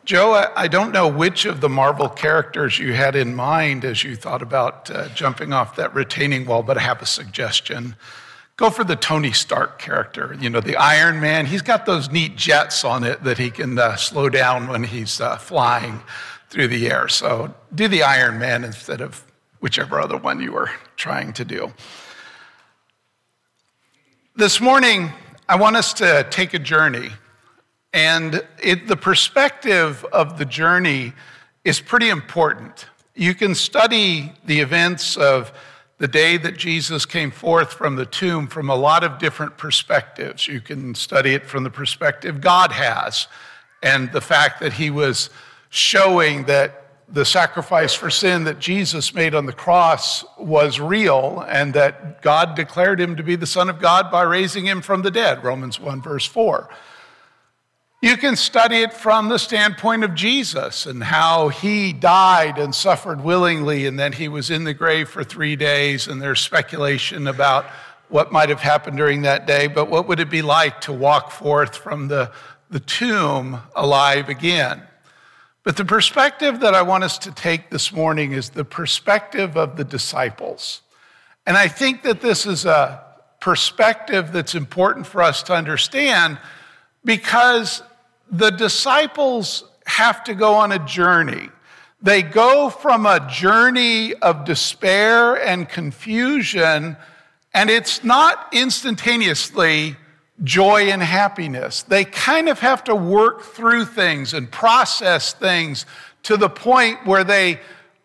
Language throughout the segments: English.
Joe, I don't know which of the Marvel characters you had in mind as you thought about jumping off that retaining wall, but I have a suggestion. Go for the Tony Stark character, the Iron Man. He's got those neat jets on it that he can slow down when he's flying through the air. So do the Iron Man instead of whichever other one you were trying to do. This morning, I want us to take a journey. And the perspective of the journey is pretty important. You can study the events of the day that Jesus came forth from the tomb from a lot of different perspectives. You can study it from the perspective God has, and the fact that he was showing that the sacrifice for sin that Jesus made on the cross was real, and that God declared him to be the Son of God by raising him from the dead, Romans 1, verse 4. You can study it from the standpoint of Jesus and how he died and suffered willingly, and then he was in the grave for 3 days, and there's speculation about what might have happened during that day, but what would it be like to walk forth from the tomb alive again? But the perspective that I want us to take this morning is the perspective of the disciples. And I think that this is a perspective that's important for us to understand, because the disciples have to go on a journey. They go from a journey of despair and confusion, and it's not instantaneously joy and happiness. They kind of have to work through things and process things to the point where they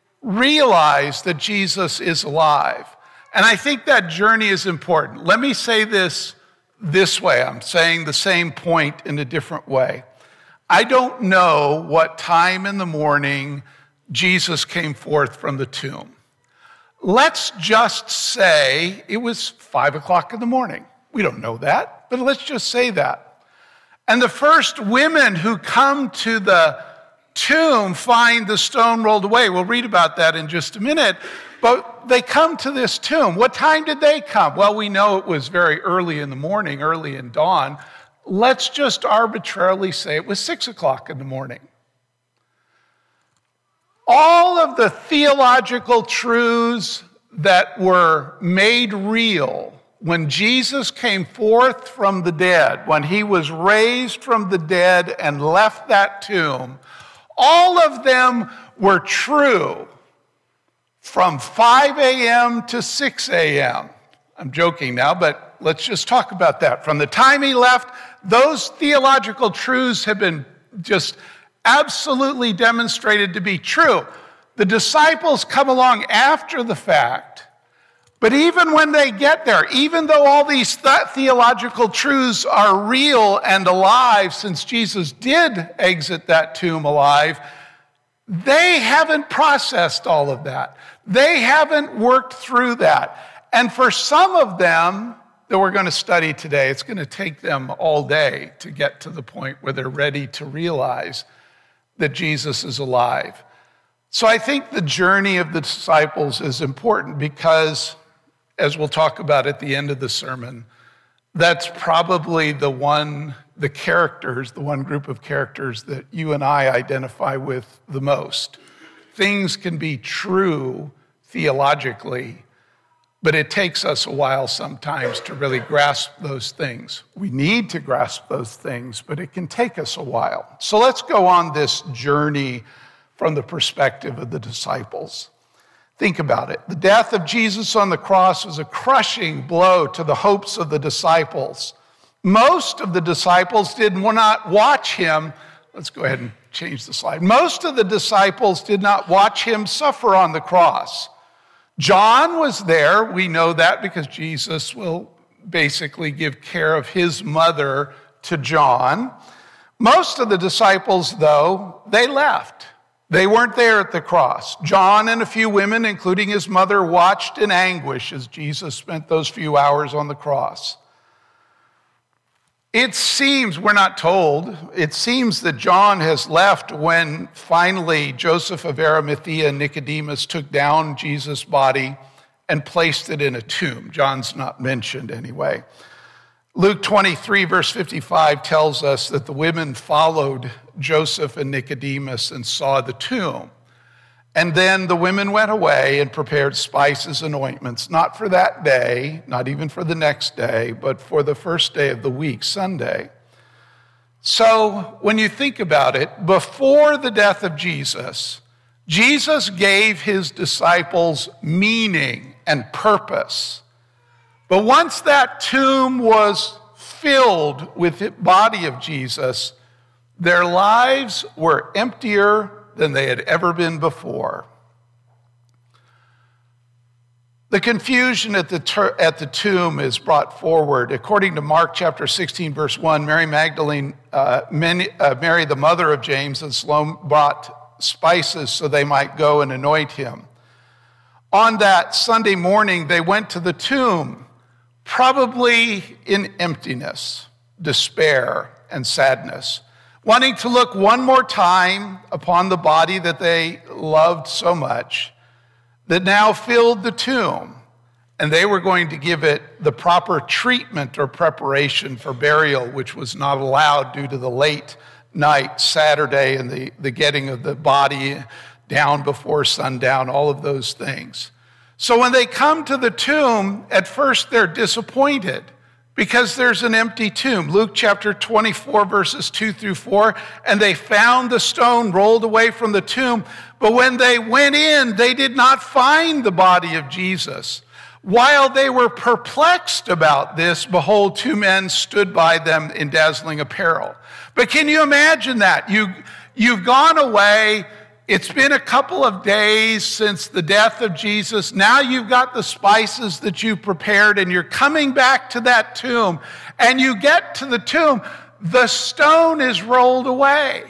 realize that Jesus is alive. And I think that journey is important. Let me say this way. I'm saying the same point in a different way. I don't know what time in the morning Jesus came forth from the tomb. Let's just say it was 5 o'clock in the morning. We don't know that, but let's just say that. And the first women who come to the tomb find the stone rolled away. We'll read about that in just a minute. But they come to this tomb. What time did they come? Well, we know it was very early in the morning, early in dawn. Let's just arbitrarily say it was 6 o'clock in the morning. All of the theological truths that were made real when Jesus came forth from the dead, when he was raised from the dead and left that tomb, all of them were true from 5 a.m. to 6 a.m. I'm joking now, but let's just talk about that. From the time he left, those theological truths have been just absolutely demonstrated to be true. The disciples come along after the fact, but even when they get there, even though all these theological truths are real and alive, since Jesus did exit that tomb alive, they haven't processed all of that. They haven't worked through that. And for some of them that we're going to study today, it's going to take them all day to get to the point where they're ready to realize that Jesus is alive. So I think the journey of the disciples is important because, as we'll talk about at the end of the sermon, that's probably the one group of characters that you and I identify with the most. Things can be true theologically, but it takes us a while sometimes to really grasp those things. We need to grasp those things, but it can take us a while. So let's go on this journey from the perspective of the disciples. Think about it. The death of Jesus on the cross was a crushing blow to the hopes of the disciples. Most of the disciples did not watch him. Let's go ahead and change the slide. Most of the disciples did not watch him suffer on the cross. John was there. We know that because Jesus will basically give care of his mother to John. Most of the disciples, though, they left. They weren't there at the cross. John and a few women, including his mother, watched in anguish as Jesus spent those few hours on the cross. It seems, we're not told, it seems that John has left when finally Joseph of Arimathea and Nicodemus took down Jesus' body and placed it in a tomb. John's not mentioned anyway. Luke 23, verse 55 tells us that the women followed Joseph and Nicodemus and saw the tomb. And then the women went away and prepared spices and ointments, not for that day, not even for the next day, but for the first day of the week, Sunday. So when you think about it, before the death of Jesus, Jesus gave his disciples meaning and purpose. But once that tomb was filled with the body of Jesus, their lives were emptier than they had ever been before. The confusion at the tomb is brought forward. According to Mark chapter 16, verse 1, Mary Magdalene, Mary, the mother of James, and Salome brought spices so they might go and anoint him. On that Sunday morning, they went to the tomb, probably in emptiness, despair, and sadness, wanting to look one more time upon the body that they loved so much, that now filled the tomb, and they were going to give it the proper treatment or preparation for burial, which was not allowed due to the late night, Saturday, and the getting of the body down before sundown, all of those things. So when they come to the tomb, at first they're disappointed because there's an empty tomb. Luke chapter 24, verses 2 through 4, and they found the stone rolled away from the tomb. But when they went in, they did not find the body of Jesus. While they were perplexed about this, behold, two men stood by them in dazzling apparel. But can you imagine that? You've gone away. It's been a couple of days since the death of Jesus. Now you've got the spices that you prepared, and you're coming back to that tomb. And you get to the tomb, the stone is rolled away.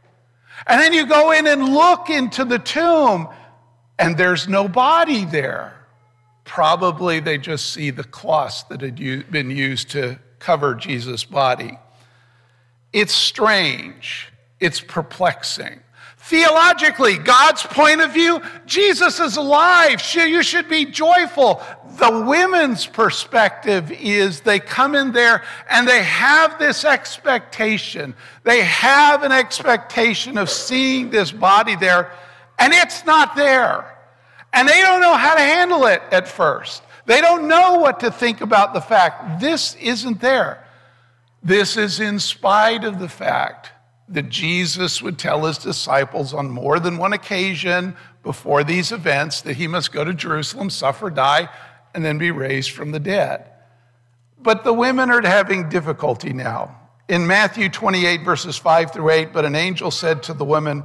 And then you go in and look into the tomb, and there's no body there. Probably they just see the cloths that had been used to cover Jesus' body. It's strange. It's perplexing. Theologically, God's point of view, Jesus is alive. You should be joyful. The women's perspective is they come in there and they have this expectation. They have an expectation of seeing this body there, and it's not there. And they don't know how to handle it at first. They don't know what to think about the fact this isn't there. This is in spite of the fact that Jesus would tell his disciples on more than one occasion before these events that he must go to Jerusalem, suffer, die, and then be raised from the dead. But the women are having difficulty now. In Matthew 28, verses 5 through 8, but an angel said to the women,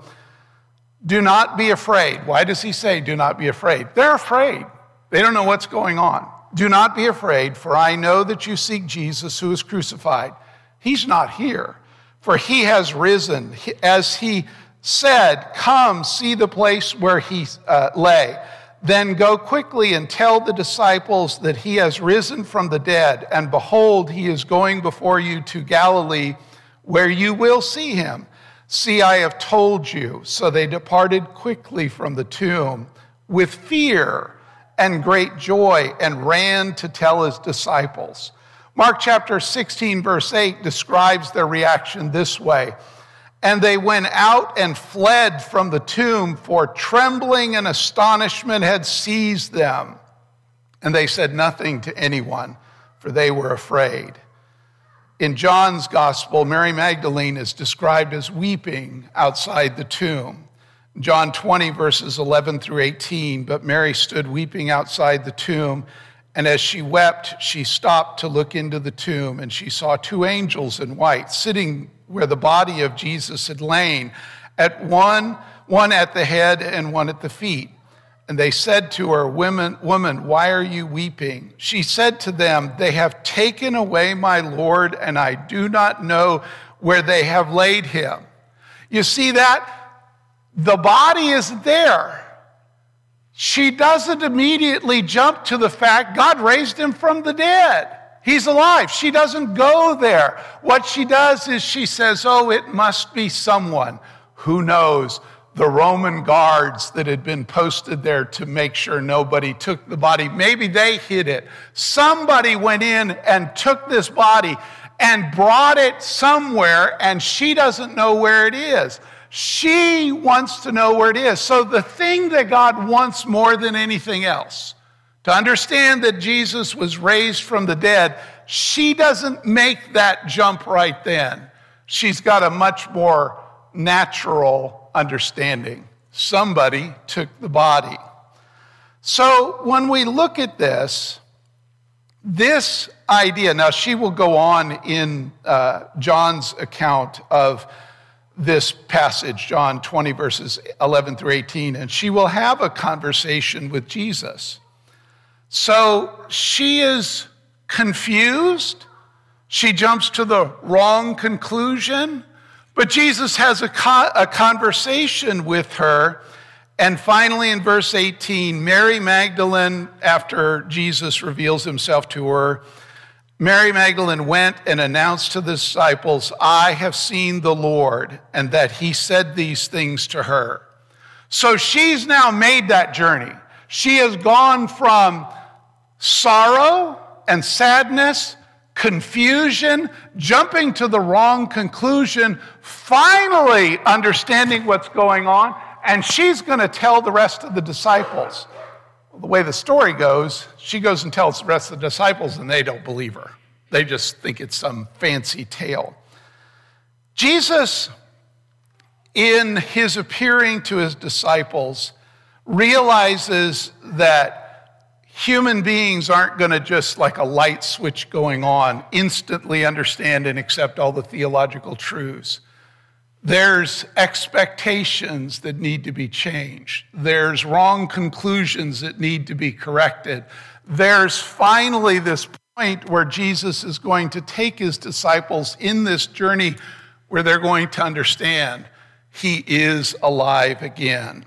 do not be afraid. Why does he say, do not be afraid? They're afraid. They don't know what's going on. Do not be afraid, for I know that you seek Jesus who was crucified. He's not here, for he has risen. As he said, come see the place where he lay. Then go quickly and tell the disciples that he has risen from the dead. And behold, he is going before you to Galilee, where you will see him. See, I have told you. So they departed quickly from the tomb with fear and great joy and ran to tell his disciples. Mark chapter 16, verse 8 describes their reaction this way. And they went out and fled from the tomb, for trembling and astonishment had seized them. And they said nothing to anyone, for they were afraid. In John's gospel, Mary Magdalene is described as weeping outside the tomb. John 20, verses 11 through 18, but Mary stood weeping outside the tomb, and as she wept, she stopped to look into the tomb, and she saw two angels in white sitting where the body of Jesus had lain, at one at the head and one at the feet. And they said to her, woman, why are you weeping? She said to them, they have taken away my Lord, and I do not know where they have laid him. You see that? The body isn't there. She doesn't immediately jump to the fact God raised him from the dead. He's alive. She doesn't go there. What she does is she says, oh, it must be someone. Who knows? The Roman guards that had been posted there to make sure nobody took the body. Maybe they hid it. Somebody went in and took this body and brought it somewhere, and she doesn't know where it is. She wants to know where it is. So the thing that God wants more than anything else, to understand that Jesus was raised from the dead, she doesn't make that jump right then. She's got a much more natural understanding. Somebody took the body. So when we look at this idea, now she will go on in John's account of this passage, John 20, verses 11 through 18, and she will have a conversation with Jesus. So she is confused. She jumps to the wrong conclusion, but Jesus has a conversation with her. And finally, in verse 18, Mary Magdalene, after Jesus reveals himself to her, Mary Magdalene went and announced to the disciples, "I have seen the Lord," and that he said these things to her. So she's now made that journey. She has gone from sorrow and sadness, confusion, jumping to the wrong conclusion, finally understanding what's going on, and she's going to tell the rest of the disciples. The way the story goes, she goes and tells the rest of the disciples, and they don't believe her. They just think it's some fancy tale. Jesus, in his appearing to his disciples, realizes that human beings aren't going to just like a light switch going on, instantly understand and accept all the theological truths. There's expectations that need to be changed. There's wrong conclusions that need to be corrected. There's finally this point where Jesus is going to take his disciples in this journey where they're going to understand he is alive again.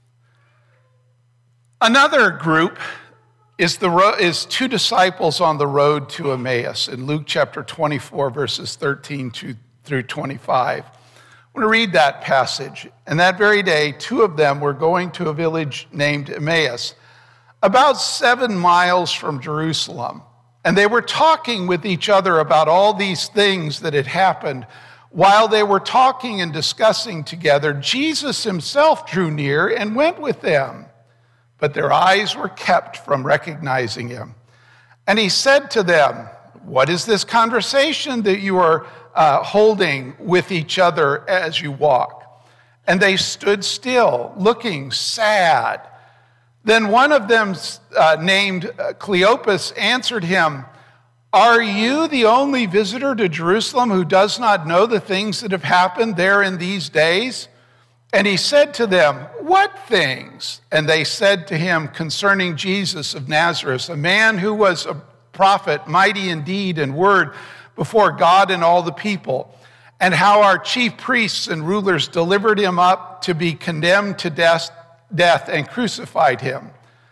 Another group is two disciples on the road to Emmaus in Luke chapter 24, verses 13 through 25. I want to read that passage. And that very day, two of them were going to a village named Emmaus, about 7 miles from Jerusalem. And they were talking with each other about all these things that had happened. While they were talking and discussing together, Jesus himself drew near and went with them. But their eyes were kept from recognizing him. And he said to them, "What is this conversation that you are holding with each other as you walk?" And they stood still, looking sad. Then one of them, named Cleopas, answered him, "Are you the only visitor to Jerusalem who does not know the things that have happened there in these days?" And he said to them, "What things?" And they said to him concerning Jesus of Nazareth, a man who was a prophet, mighty in deed and word before God and all the people, and how our chief priests and rulers delivered him up to be condemned to death and crucified him.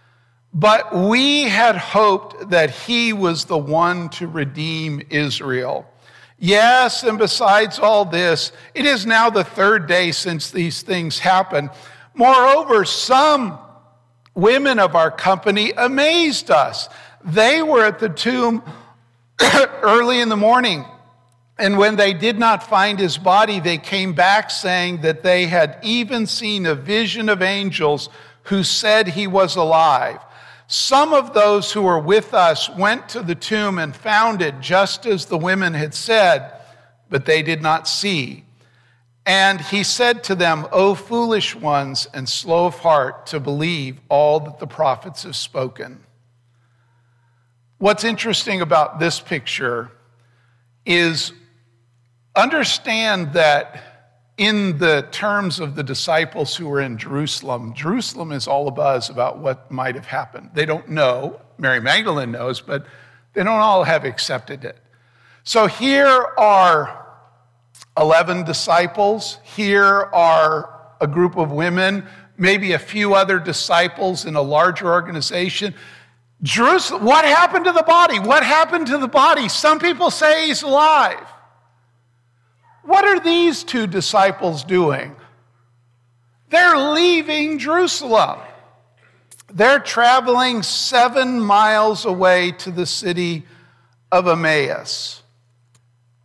But we had hoped that he was the one to redeem Israel. Yes, and besides all this, it is now the 3rd day since these things happened. Moreover, some women of our company amazed us. They were at the tomb early in the morning, and when they did not find his body, they came back saying that they had even seen a vision of angels who said he was alive. Some of those who were with us went to the tomb and found it just as the women had said, but they did not see. And he said to them, "O foolish ones and slow of heart to believe all that the prophets have spoken." What's interesting about this picture is understand that in the terms of the disciples who were in Jerusalem, Jerusalem is all abuzz about what might have happened. They don't know. Mary Magdalene knows, but they don't all have accepted it. So here are 11 disciples. Here are a group of women, maybe a few other disciples in a larger organization. Jerusalem, what happened to the body? What happened to the body? Some people say he's alive. What are these two disciples doing? They're leaving Jerusalem. They're traveling 7 miles away to the city of Emmaus.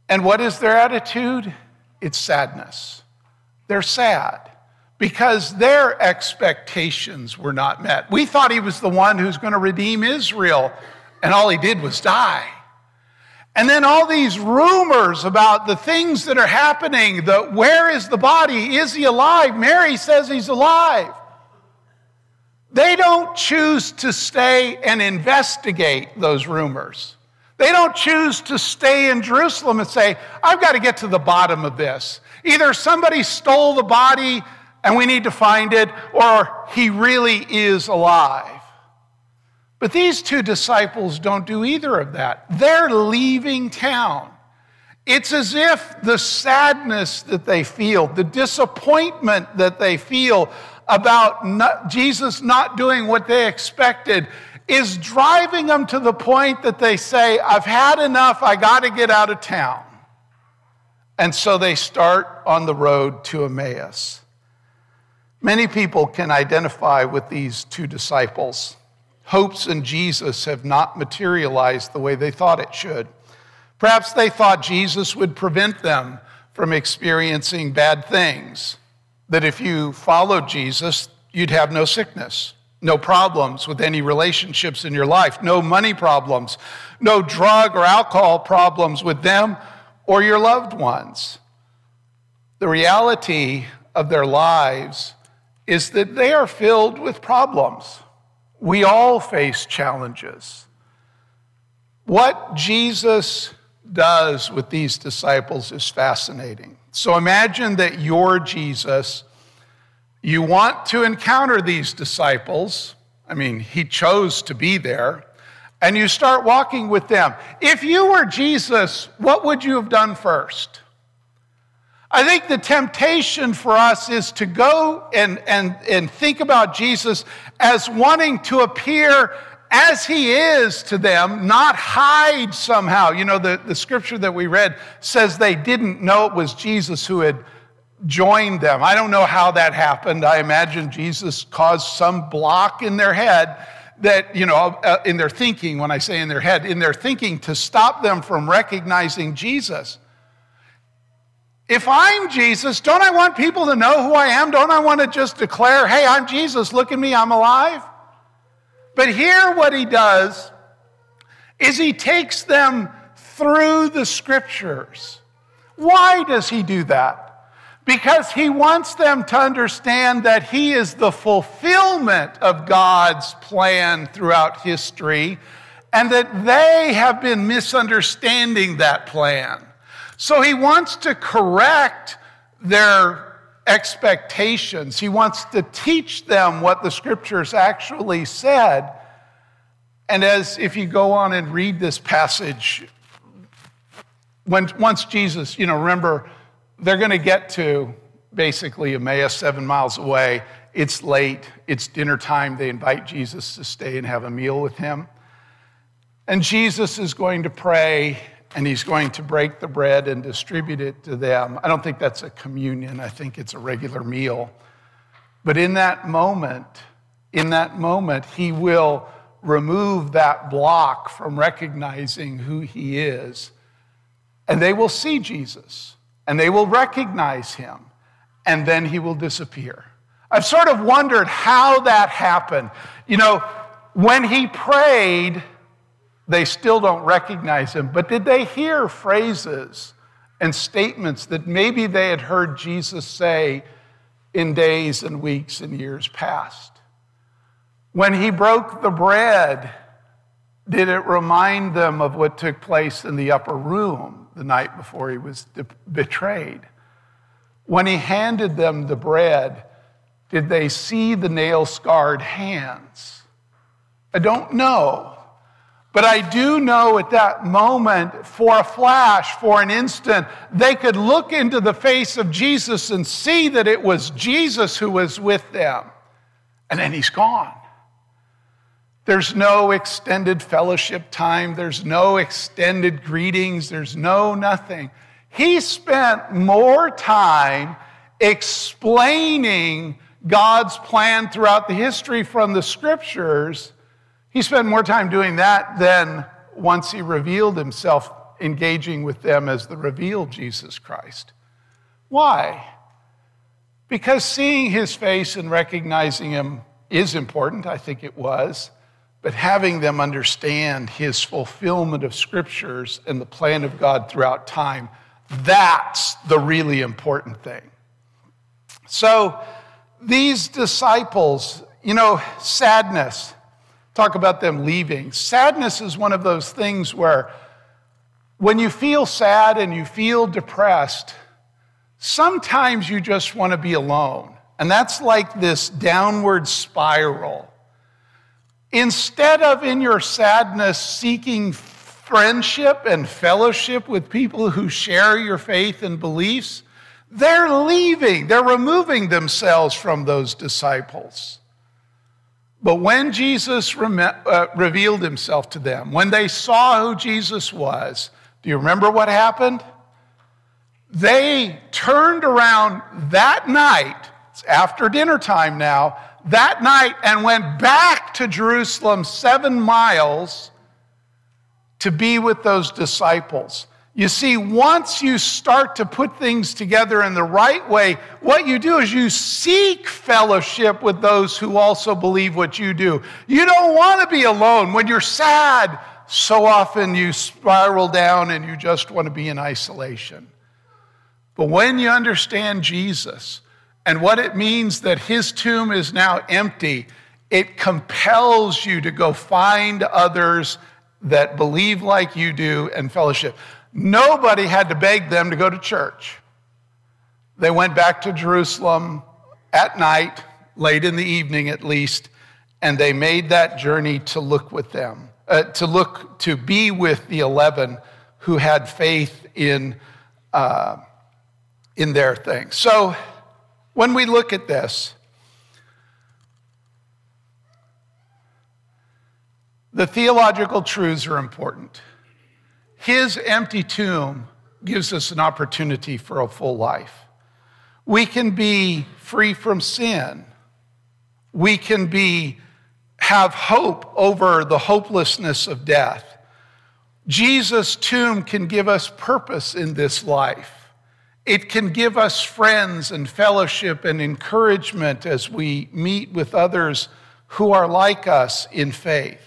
And what is their attitude? It's sadness. They're sad because their expectations were not met. We thought he was the one who's going to redeem Israel, and all he did was die. And then all these rumors about the things that are happening, where is the body? Is he alive? Mary says he's alive. They don't choose to stay and investigate those rumors. They don't choose to stay in Jerusalem and say, I've got to get to the bottom of this. Either somebody stole the body and we need to find it, or he really is alive. But these two disciples don't do either of that. They're leaving town. It's as if the sadness that they feel, the disappointment that they feel about Jesus not doing what they expected is driving them to the point that they say, I've had enough, I got to get out of town. And so they start on the road to Emmaus. Many people can identify with these two disciples. Hopes in Jesus have not materialized the way they thought it should. Perhaps they thought Jesus would prevent them from experiencing bad things, that if you followed Jesus, you'd have no sickness, no problems with any relationships in your life, no money problems, no drug or alcohol problems with them or your loved ones. The reality of their lives is that they are filled with problems. We all face challenges. What Jesus does with these disciples is fascinating. So imagine that you're Jesus. You want to encounter these disciples. I mean, he chose to be there. And you start walking with them. If you were Jesus, what would you have done first? I think the temptation for us is to go and think about Jesus as wanting to appear as he is to them, not hide somehow. You know, the scripture that we read says they didn't know it was Jesus who had joined them. I don't know how that happened. I imagine Jesus caused some block in their head that, in their thinking, when I say in their head, in their thinking, to stop them from recognizing Jesus. If I'm Jesus, don't I want people to know who I am? Don't I want to just declare, hey, I'm Jesus, look at me, I'm alive? But here what he does is he takes them through the scriptures. Why does he do that? Because he wants them to understand that he is the fulfillment of God's plan throughout history, and that they have been misunderstanding that plan. So he wants to correct their expectations. He wants to teach them what the scriptures actually said. And if you go on and read this passage, once Jesus, remember, they're going to get to basically Emmaus, 7 miles away. It's late. It's dinner time. They invite Jesus to stay and have a meal with him. And Jesus is going to pray, and he's going to break the bread and distribute it to them. I don't think that's a communion. I think it's a regular meal. But in that moment, he will remove that block from recognizing who he is. And they will see Jesus, and they will recognize him, and then he will disappear. I've sort of wondered how that happened. When he prayed, they still don't recognize him. But did they hear phrases and statements that maybe they had heard Jesus say in days and weeks and years past? When he broke the bread, did it remind them of what took place in the upper room the night before he was betrayed? When he handed them the bread, did they see the nail-scarred hands? I don't know. But I do know at that moment, for a flash, for an instant, they could look into the face of Jesus and see that it was Jesus who was with them. And then he's gone. There's no extended fellowship time. There's no extended greetings. There's no nothing. He spent more time explaining God's plan throughout the history from the scriptures. He spent more time doing that than once he revealed himself engaging with them as the revealed Jesus Christ. Why? Because seeing his face and recognizing him is important, I think it was, but having them understand his fulfillment of scriptures and the plan of God throughout time, that's the really important thing. So these disciples, sadness, talk about them leaving. Sadness is one of those things where when you feel sad and you feel depressed, sometimes you just want to be alone. And that's like this downward spiral. Instead of in your sadness seeking friendship and fellowship with people who share your faith and beliefs, they're leaving. They're removing themselves from those disciples. But when Jesus revealed himself to them, when they saw who Jesus was, do you remember what happened? They turned around that night, it's after dinner time now, that night and went back to Jerusalem 7 miles to be with those disciples. You see, once you start to put things together in the right way, what you do is you seek fellowship with those who also believe what you do. You don't want to be alone. When you're sad, so often you spiral down and you just want to be in isolation. But when you understand Jesus and what it means that his tomb is now empty, it compels you to go find others that believe like you do and fellowship. Nobody had to beg them to go to church. They went back to Jerusalem at night, late in the evening at least, and they made that journey to look with them, to be with the 11 who had faith in their thing. So when we look at this, the theological truths are important. His empty tomb gives us an opportunity for a full life. We can be free from sin. We can have hope over the hopelessness of death. Jesus' tomb can give us purpose in this life. It can give us friends and fellowship and encouragement as we meet with others who are like us in faith.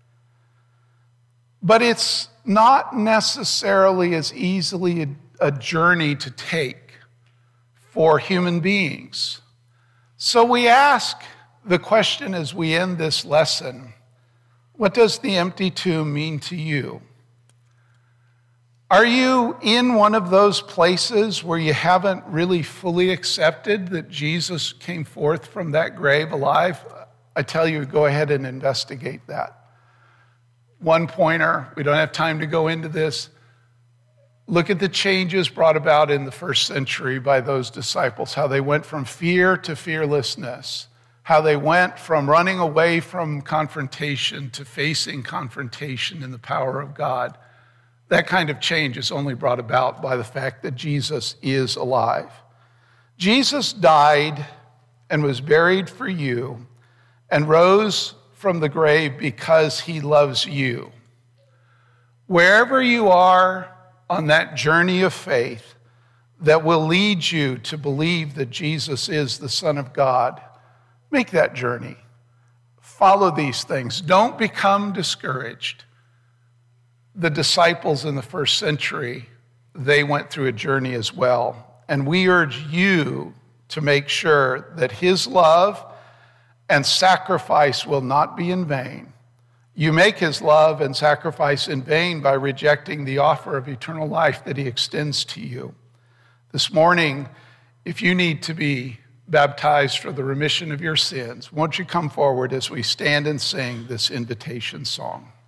But it's not necessarily as easily a journey to take for human beings. So we ask the question as we end this lesson, what does the empty tomb mean to you? Are you in one of those places where you haven't really fully accepted that Jesus came forth from that grave alive? I tell you, go ahead and investigate that. One pointer, we don't have time to go into this. Look at the changes brought about in the first century by those disciples, how they went from fear to fearlessness, how they went from running away from confrontation to facing confrontation in the power of God. That kind of change is only brought about by the fact that Jesus is alive. Jesus died and was buried for you and rose from the grave because he loves you. Wherever you are on that journey of faith that will lead you to believe that Jesus is the Son of God, make that journey. Follow these things. Don't become discouraged. The disciples in the first century, they went through a journey as well. And we urge you to make sure that his love and sacrifice will not be in vain. You make his love and sacrifice in vain by rejecting the offer of eternal life that he extends to you. This morning, if you need to be baptized for the remission of your sins, won't you come forward as we stand and sing this invitation song?